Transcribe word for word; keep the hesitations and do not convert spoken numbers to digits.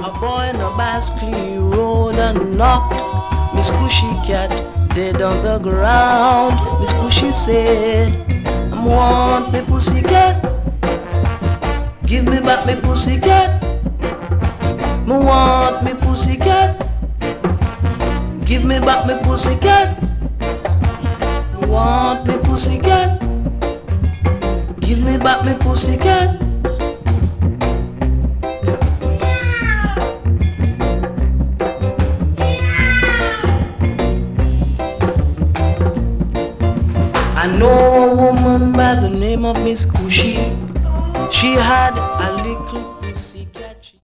A boy in a bicycle rode and knocked Miss Cushy cat dead on the ground. Miss Cushy said, I want me pussy cat. Give me back me pussy cat. Me want me pussy cat. Give me back me pussy cat. Me want me pussy cat. Give me back me pussy cat. I know a woman by the name of Miss Cushy. She had a lick